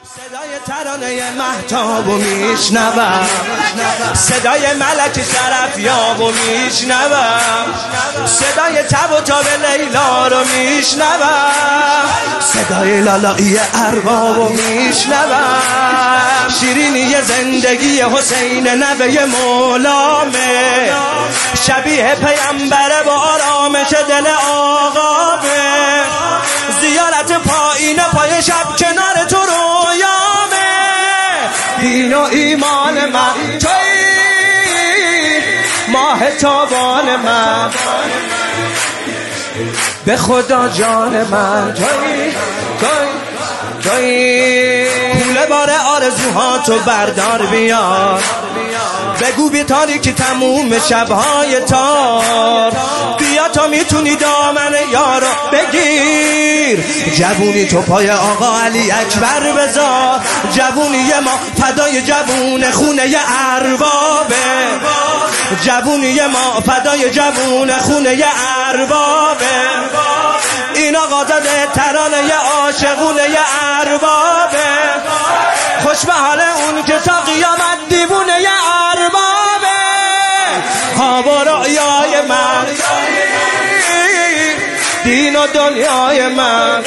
صدای ترانه مهتاب و میشنوم، صدای ملک شرفیاب و میشنوم، صدای تب و تاب لیلا رو میشنوم، صدای لالایی ارباب و میشنوم، شیرینی زندگی حسین نوه مولامه، شبیه پیامبر با آرامش دل آقامه، زیارت پایین پای شب کنار تو رویامه، دین و ایمان من تویی، ماه تابان من، به خدا جان من تویی، کوله بار آرزوهاتو بردار بیار، بگو بی تاریکی تموم شبهای تار، بیا تا میتونی دامن یارو بگیر، جوونی تو پای آقا علی اکبر بذار، جوونی ما فدای جوون خونه اربابه، جوونی ما فدای جوون خونه اربابه، این آقا زده ترانه عاشقونه اربابه، خوش به حال اون که تا قیامت دیوونه اربابه، خواب و رؤیای من، دین و دنیای من،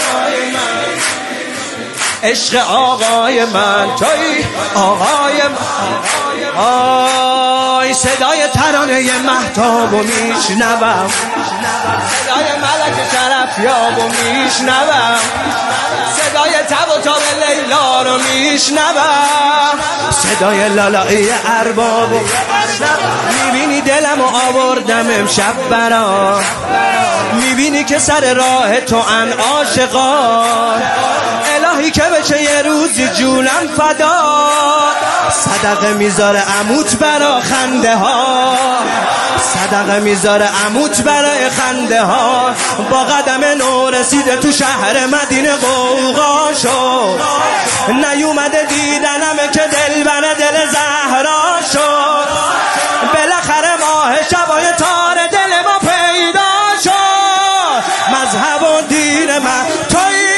عشق آقای من توی آقای من، آی صدای ترانه مهتاب و میشنوم، صدای ملک شرفیاب و میشنوم، صدای تب و تاب لیلا رو میشنوم، صدای لالایی ارباب و میبینی دلم و آوردم امشب برا، میبینی که سر راه تو ان عاشقان، الهی که بشه یه روزی جونم فدا، صدقه میذاره عموت برا خنده ها، صدقه میذاره عموت برای خنده ها، با قدم نو رسیده تو شهر مدینه غوغا شد، نیومده دیدنم که دل بر دل زهرا شد، بالاخره ماه شبای تار دل ما پیدا شد، مذهب و دین من تویی،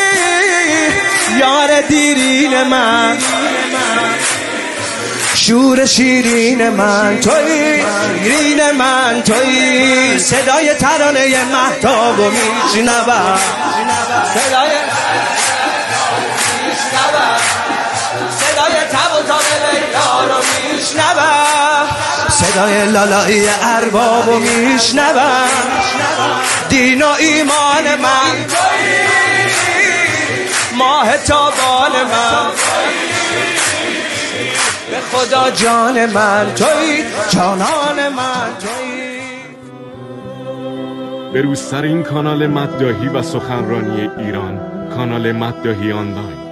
یار دیرین من، شور شیرین من تویی، شیرین من تویی، صدای ترانه مهتاب و میشنوم، صدای صدای تب و تاب لیلا رو میشنوم، صدای لالایی ارباب و میشنوم، دین و ایمان من تویی، ماه تابان من، به خدا جان من تویی، جانان من تویی. به روزترین کانال مداحی و سخنرانی ایران، کانال مداحی آنلاین.